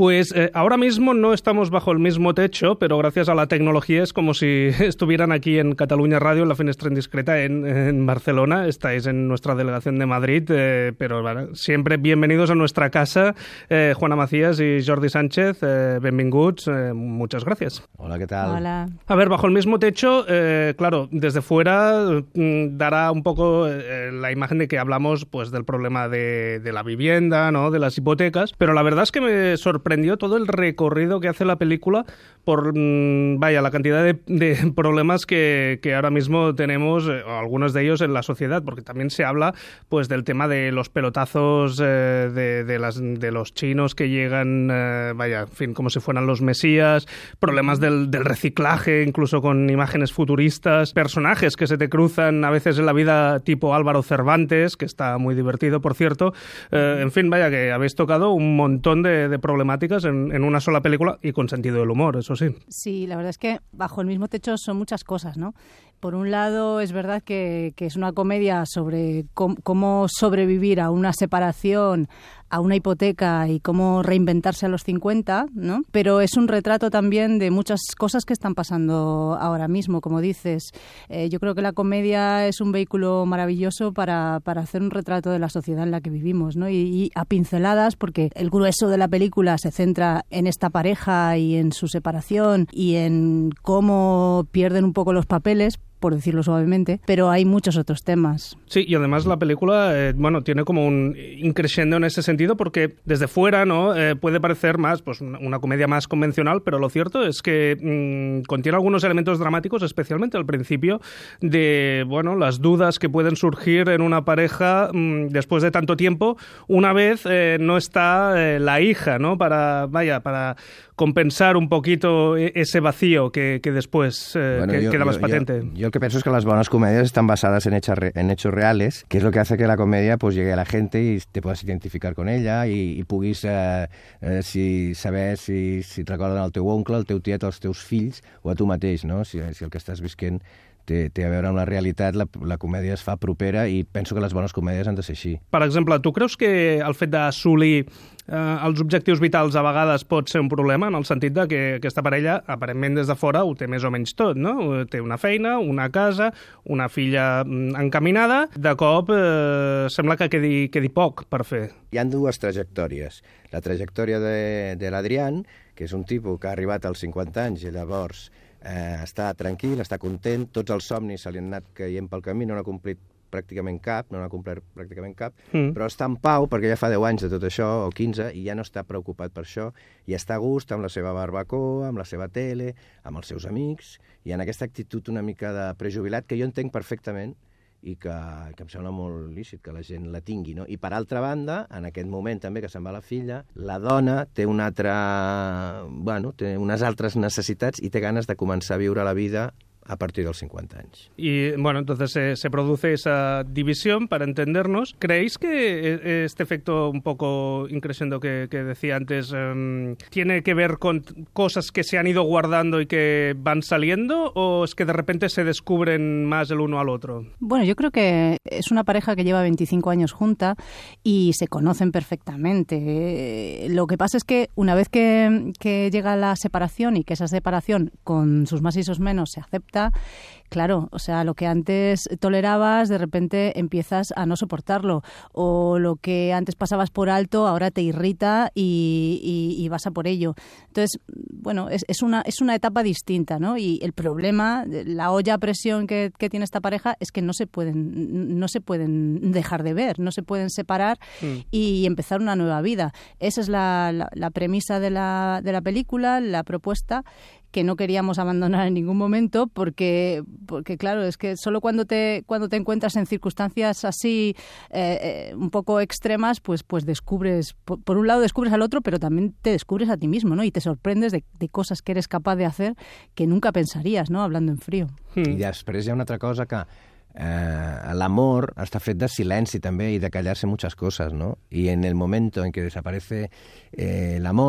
Pues ahora mismo no estamos bajo el mismo techo, pero gracias a la tecnología es como si estuvieran aquí en Catalunya Radio, en la Finestra Indiscreta, en Barcelona. Estáis en nuestra delegación de Madrid, pero bueno, siempre bienvenidos a nuestra casa. Juana Macías y Jordi Sánchez, benvinguts, muchas gracias. Hola, ¿qué tal? Hola. A ver, bajo el mismo techo, claro, desde fuera dará un poco la imagen de que hablamos pues del problema de la vivienda, ¿no?, de las hipotecas, pero la verdad es que me sorprendió todo el recorrido que hace la película por, la cantidad de problemas que ahora mismo tenemos, algunos de ellos en la sociedad, porque también se habla pues del tema de los pelotazos de los chinos que llegan, en fin, como si fueran los mesías, problemas del reciclaje, incluso con imágenes futuristas, personajes que se te cruzan a veces en la vida tipo Álvaro Cervantes, que está muy divertido, por cierto. En fin, que habéis tocado un montón de problemáticas en una sola película y con sentido del humor, eso sí. Sí, la verdad es que bajo el mismo techo son muchas cosas, ¿no? Por un lado, es verdad que es una comedia sobre cómo sobrevivir a una separación, a una hipoteca y cómo reinventarse a los 50, ¿no? Pero es un retrato también de muchas cosas que están pasando ahora mismo, como dices. Yo creo que la comedia es un vehículo maravilloso para hacer un retrato de la sociedad en la que vivimos, ¿no? Y a pinceladas, porque el grueso de la película se centra en esta pareja y en su separación y en cómo pierden un poco los papeles, por decirlo suavemente, pero hay muchos otros temas. Sí, y además la película, tiene como un increscendo en ese sentido, porque desde fuera, ¿no?, puede parecer más, pues una comedia más convencional, pero lo cierto es que contiene algunos elementos dramáticos, especialmente al principio, de, las dudas que pueden surgir en una pareja después de tanto tiempo, una vez no está la hija, ¿no?, para compensar un poquito ese vacío que después queda más patente. Yo lo que pienso es que las buenas comedias están basadas en hechos reales, que es lo que hace que la comedia pues llegue a la gente y te puedas identificar con ella i puguis saber si et recorden el teu oncle, el teu tiet, els teus fills o a tu mateix, no? Si el que estàs visquent té a veure amb la realitat, la comèdia es fa propera i penso que les bones comèdies han de ser així. Per exemple, tu creus que el fet d'assolir els objectius vitals a vegades pot ser un problema, en el sentit de que aquesta parella, aparentment des de fora, ho té més o menys tot, no? Té una feina, una casa, una filla encaminada, de cop sembla que quedi poc per fer. Hi ha dues trajectòries. La trajectòria de l'Adrián, que és un tipus que ha arribat als 50 anys i llavors està tranquil, està content, tots els somnis se li han anat caient pel camí, no n'ha complert pràcticament cap, però està en pau perquè ja fa 10 anys de tot això, o 15, i ja no està preocupat per això, i està a gust amb la seva barbacoa, amb la seva tele, amb els seus amics, i en aquesta actitud una mica de prejubilat que jo entenc perfectament i que em sembla molt lícit que la gent la tingui, no? I per altra banda, en aquest moment també que se'n va la filla, la dona té té unes altres necessitats i té ganes de començar a viure la vida a partir de los 50 años. Y entonces se produce esa división, para entendernos. ¿Creéis que este efecto un poco increciendo que decía antes tiene que ver con cosas que se han ido guardando y que van saliendo, o es que de repente se descubren más el uno al otro? Bueno, yo creo que es una pareja que lleva 25 años junta y se conocen perfectamente. Lo que pasa es que una vez que llega la separación y que esa separación con sus más y sus menos se acepta, claro, o sea, lo que antes tolerabas, de repente empiezas a no soportarlo, o lo que antes pasabas por alto ahora te irrita y vas a por ello. Entonces, bueno, es una etapa distinta, ¿no? Y el problema, la olla a presión que tiene esta pareja es que no se pueden dejar de ver, no se pueden separar y empezar una nueva vida. Esa es la premisa de la película, la propuesta, que no queríamos abandonar en ningún momento porque claro, es que solo cuando te encuentras en circunstancias así un poco extremas, pues descubres, por un lado descubres al otro, pero también te descubres a ti mismo, ¿no? Y te sorprendes de cosas que eres capaz de hacer que nunca pensarías, ¿no? Hablando en frío. I després hi ha una altra cosa que l'amor està fet de silenci també y de callarse muchas cosas, ¿no? Y en el momento en que desaparece el amor,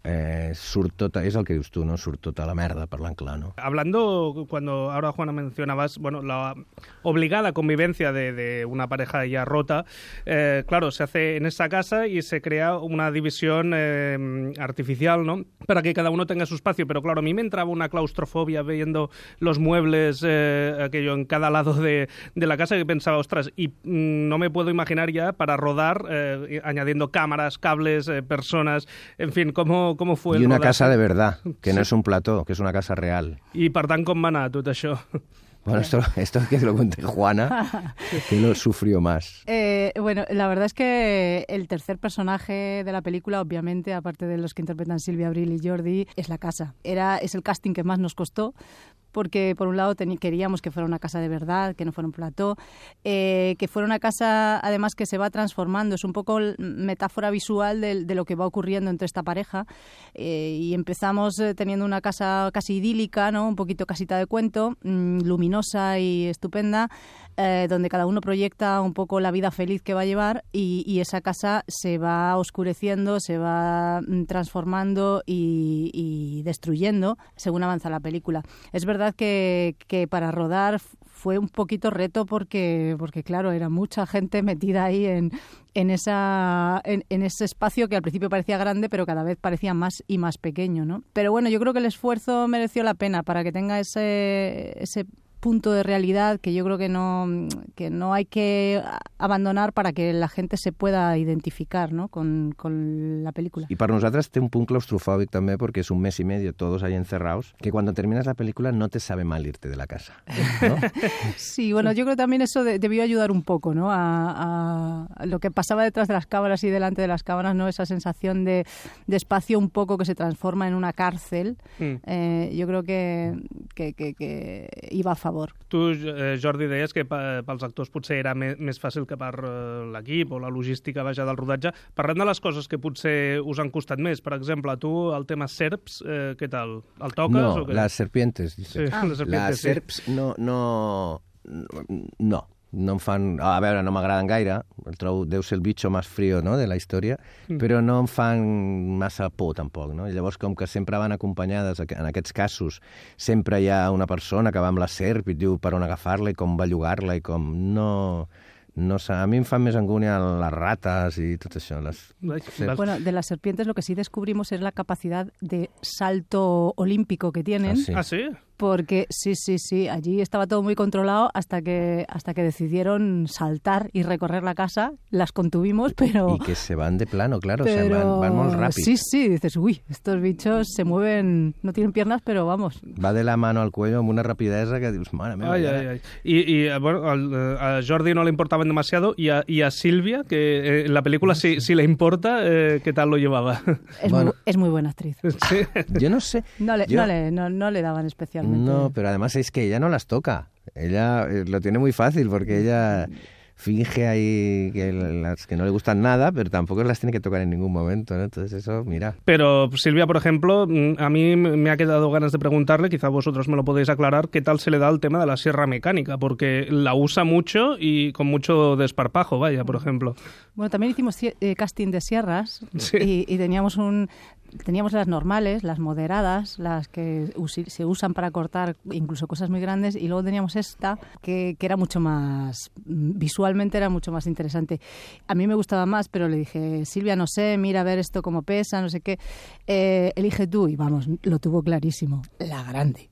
surt tota, és el que dius tu, no? Surt tota la merda parlant clar, no? Hablando, cuando ahora Juana mencionabas, bueno, la obligada convivencia de una pareja ya rota, claro, se hace en esa casa y se crea una división artificial, ¿no? Para que cada uno tenga su espacio, pero claro, a mí me entraba una claustrofobia viendo los muebles, aquello en cada lado de la casa, que pensaba, ostras, y no me puedo imaginar ya para rodar, añadiendo cámaras, cables, personas, en fin, ¿cómo fue el I una rodaje? casa de verdad, que no es un plató, que es una casa real. I per tant, com va anar tot això? Bueno, esto que lo cuente Juana, que lo sufrió más. Bueno, la verdad es que el tercer personaje de la película, obviamente, aparte de los que interpretan Silvia Abril y Jordi, es la casa. Es el casting que más nos costó, porque por un lado queríamos que fuera una casa de verdad, que no fuera un plató, que fuera una casa además que se va transformando, es un poco metáfora visual de lo que va ocurriendo entre esta pareja, y empezamos teniendo una casa casi idílica, ¿no? Un poquito casita de cuento, luminosa y estupenda, donde cada uno proyecta un poco la vida feliz que va a llevar, y esa casa se va oscureciendo, se va transformando y destruyendo según avanza la película. Es verdad que para rodar fue un poquito reto porque claro, era mucha gente metida ahí en ese espacio que al principio parecía grande, pero cada vez parecía más y más pequeño, ¿no? Pero bueno, yo creo que el esfuerzo mereció la pena para que tenga ese punto de realidad que yo creo que no hay que abandonar para que la gente se pueda identificar, ¿no? con la película. Y para nosotras té un punt claustrofòbic també, porque es un mes y medio todos ahí encerrados, que cuando terminas la película no te sabe mal irte de la casa, ¿no? Sí, bueno, yo creo que también eso debió ayudar un poco, ¿no? A lo que pasaba detrás de las cámaras y delante de las cámaras, ¿no? Esa sensación de espacio un poco que se transforma en una cárcel. Yo creo que iba a favor. Tu, Jordi, deies que pels actors potser era més fàcil que per l'equip o la logística, vaja, del rodatge. Parlem de les coses que potser us han costat més. Per exemple, tu, el tema serps, què tal? El toques? No, o què? las serpientes. Sí, les serpientes, les serps no em fan... A veure, no m'agraden gaire, el trobo, deu ser el bitxo més frío, no?, de la història, però no em fan massa por, tampoc, no? I llavors, com que sempre van acompanyades, en aquests casos, sempre hi ha una persona que va amb la serp i et diu per on agafar-la i com bellugar-la i com... No sé, a mí me fan més angúnia las ratas y todo eso. Bueno, de las serpientes lo que sí descubrimos es la capacidad de salto olímpico que tienen. ¿Ah, sí? Porque sí, allí estaba todo muy controlado hasta que decidieron saltar y recorrer la casa. Las contuvimos, pero... Y que se van de plano, claro, pero... o sea, van muy rápido. Sí, dices, uy, estos bichos se mueven, no tienen piernas, pero vamos. Va de la mano al cuello amb una rapidesa que dius, mare meva. Ay. Y bueno, a Jordi no le importaban demasiado, y a Silvia, que en la película sí le importa, ¿qué tal lo llevaba? Es muy buena actriz. Sí. Yo no sé. No le daban especialmente. No, pero además es que ella no las toca. Ella lo tiene muy fácil porque ella finge ahí que las que no le gustan nada, pero tampoco las tiene que tocar en ningún momento, ¿no? Entonces eso, mira. Pero Silvia, por ejemplo, a mí me ha quedado ganas de preguntarle, quizá vosotros me lo podéis aclarar, qué tal se le da el tema de la sierra mecánica, porque la usa mucho y con mucho desparpajo, vaya, por ejemplo. Bueno, también hicimos casting de sierras, sí. y teníamos las normales, las moderadas, las que se usan para cortar incluso cosas muy grandes, y luego teníamos esta que era mucho más, visualmente era mucho más interesante. A mí me gustaba más, pero le dije, Silvia, no sé, mira a ver esto cómo pesa, no sé qué, elige tú, y vamos, lo tuvo clarísimo, la grande.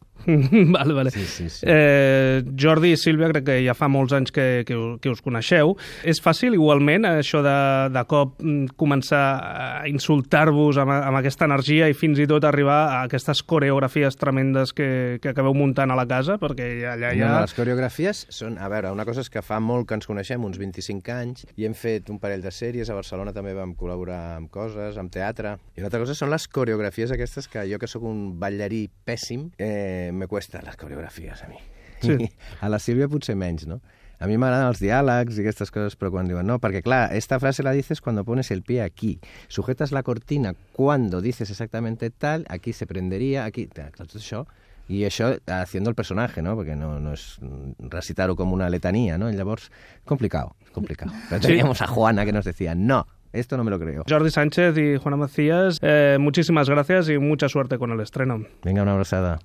Vale. Sí. Jordi i Sílvia, crec que ja fa molts anys que us coneixeu. És fàcil, igualment, això de cop començar a insultar-vos amb aquesta energia i fins i tot arribar a aquestes coreografies tremendes que acabeu muntant a la casa? Perquè allà hi ha... No, les coreografies són... A veure, una cosa és que fa molt que ens coneixem, uns 25 anys, i hem fet un parell de sèries, a Barcelona també vam col·laborar amb coses, amb teatre, i una altra cosa són les coreografies aquestes que jo, que sóc un ballarí pèssim, me cuesta las coreografías a mi. Sí. A la Sílvia potser menys, ¿no? A mi m'agraden els diàlegs i aquestes coses, però quan diuen no, perquè clar, esta frase la dices cuando pones el pie aquí, sujetas la cortina cuando dices exactamente tal, aquí se prendería, aquí, tot això, i això haciendo el personaje, ¿no? Porque no es recitar-ho com una letanía, ¿no? Y llavors, complicado. Pero teníamos a Juana que nos decía, no, Esto no me lo creo. Jordi Sánchez y Juana Macías, muchísimas gracias y mucha suerte con el estreno. Venga, una abrazada.